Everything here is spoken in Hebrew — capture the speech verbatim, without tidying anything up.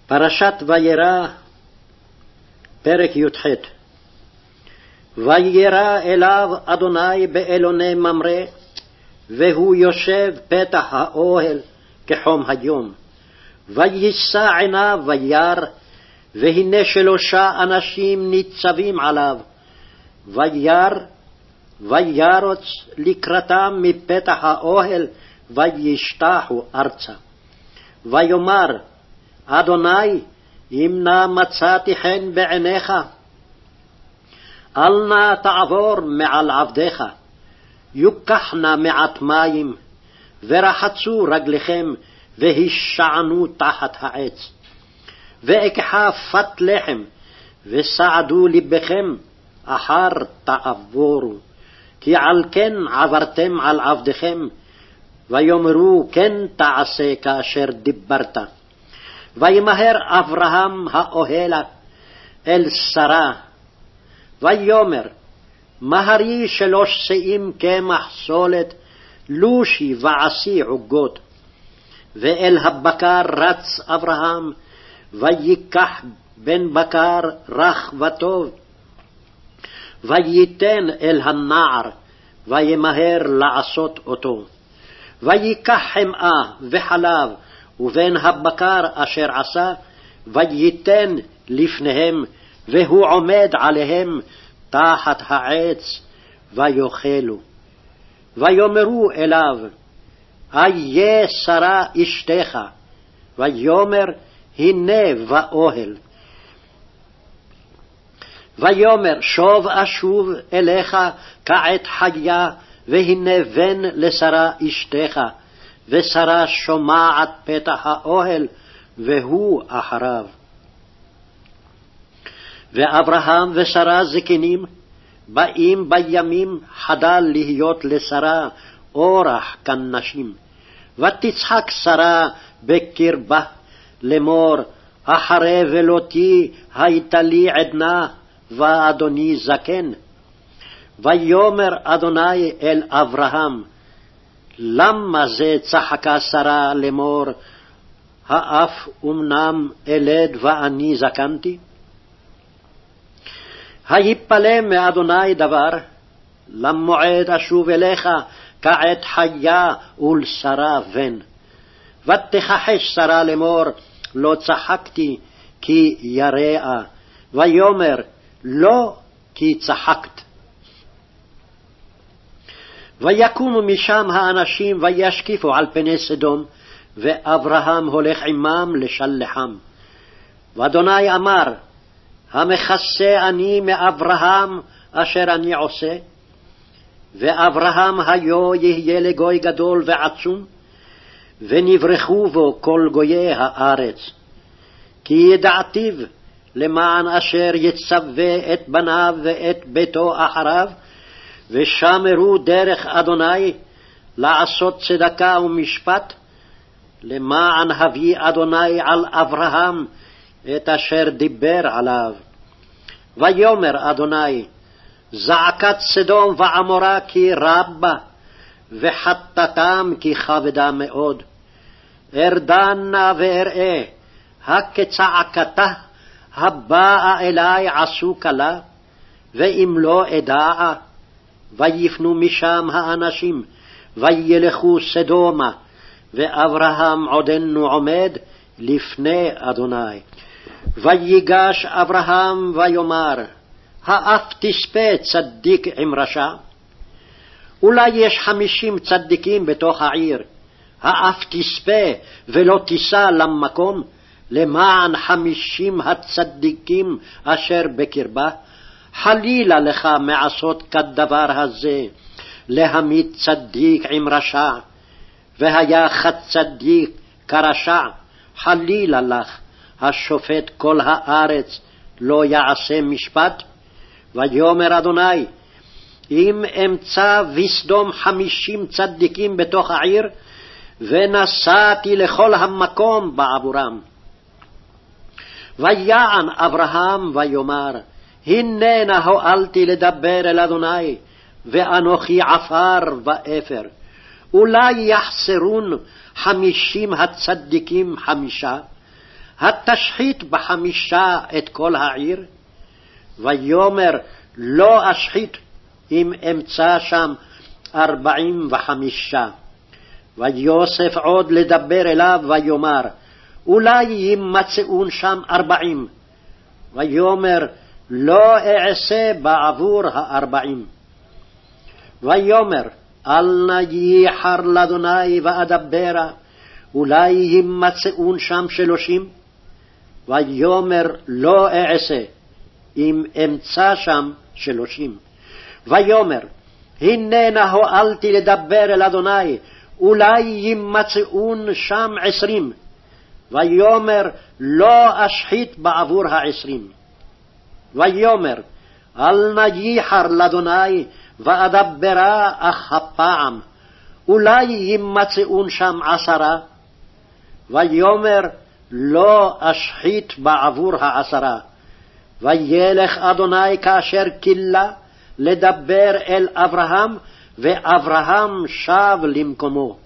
פרשת וירא, פרק י"ח. וירא אליו אדוני באלוני ממרא, והוא יושב פתח האוהל כחום היום. ויישא עיניו וירא, והנה שלושה אנשים ניצבים עליו. וירא, וירוץ לקראתם מפתח האוהל, וישתחו ארצה. ויאמר, אדוני, אם נא מצאתי חן בעיניך, אל נא תעבור מעל עבדיך, יוקח נא מעט מים, ורחצו רגליכם, והישענו תחת העץ. ואקחה פת לחם, וסעדו לבכם, אחר תעבורו, כי על כן עברתם על עבדיכם, ויאמרו כן תעשה כאשר דיברת. וימהר אברהם האוהלה אל שרה, ויאמר, מהרי שלוש שאים קמח סולת, לושי ועשי עוגות. ואל הבקר רץ אברהם, ויקח בן בקר רך וטוב, וייתן אל הנער, וימהר לעשות אותו. ויקח חמאה וחלב, ובן הבקר אשר עשה, וייתן לפניהם, והוא עומד עליהם תחת העץ, ויאכלו. ויאמרו אליו, איה שרה אשתך? ויאמר, הנה באוהל. ויאמר, שוב אשוב אליך כעת חיה, והנה בן לשרה אשתך. ושרה שומעת פתח האוהל, והוא אחריו. ואברהם ושרה זקנים, באים בימים חדל להיות לשרה אורח כנשים. ותצחק שרה בקרבה לאמור, אחרי ולותי הייתה לי עדנה, ואדוני זקן. ויאמר אדוני אל אברהם, למה זה צחקה שרה לאמור, האף אמנם אלד ואני זקנתי? היפלא מאדוני דבר, למועד אשוב אליך כעת חיה ולשרה בן. ותכחש שרה לאמור, לא צחקתי כי יראה, ויאמר, לא כי צחקת. ויקומו משם האנשים וישקיפו על פני סדום, ואברהם הולך עמם לשלחם. ואדוני אמר, המכסה אני מאברהם אשר אני עושה? ואברהם היו יהיה לגוי גדול ועצום, ונברחו בו כל גויי הארץ. כי ידעתיו למען אשר יצווה את בניו ואת ביתו אחריו, ושמרו דרך אדוני לעשות צדקה ומשפט, למען הביא אדוני על אברהם את אשר דיבר עליו. ויאמר אדוני, זעקת סדום ועמורה כי רבה, וחטאתם כי כבדה מאוד. ארדה נא ואראה, הכצעקתה הבאה אלי עשו כלה, ואם לא אדעה. ויפנו משם האנשים, וילכו סדומה, ואברהם עודנו עומד לפני אדוני. ויגש אברהם ויאמר, האף תספה צדיק עם רשע? אולי יש חמישים צדיקים בתוך העיר, האף תספה ולא תיסע למקום, למען חמישים הצדיקים אשר בקרבה? חלילה לך מעשות כדבר הזה, להמית צדיק עם רשע, והיה חצדיק כרשע, חלילה לך, השופט כל הארץ לא יעשה משפט? ויאמר אדוני, אם אמצא בסדום חמישים צדיקים בתוך העיר, ונסעתי לכל המקום בעבורם. ויען אברהם ויאמר, הננה הואלתי לדבר אל אדוני, ואנוכי עפר ואפר. אולי יחסרון חמישים הצדיקים חמישה? התשחית בחמישה את כל העיר? ויאמר, לא אשחית, אם אמצא שם ארבעים וחמישה. ויוסף עוד לדבר אליו, ויאמר, אולי ימצאון שם ארבעים. ויאמר, לא אעשה בעבור הארבעים. ויאמר, אל נא ייחר לאדוני ואדברה, אולי ימצאון שם שלושים. ויאמר, לא אעשה, אם אמצא שם שלושים. ויאמר, הננה הואלתי לדבר אל אדוני, אולי ימצאון שם עשרים. ויאמר, לא אשחית בעבור העשרים. ויאמר, אל נא ייחר לאדוני ואדברה אך הפעם, אולי ימצאון שם עשרה. ויאמר, לא אשחית בעבור העשרה. וילך אדוני כאשר כילה לדבר אל אברהם, ואברהם שב למקומו.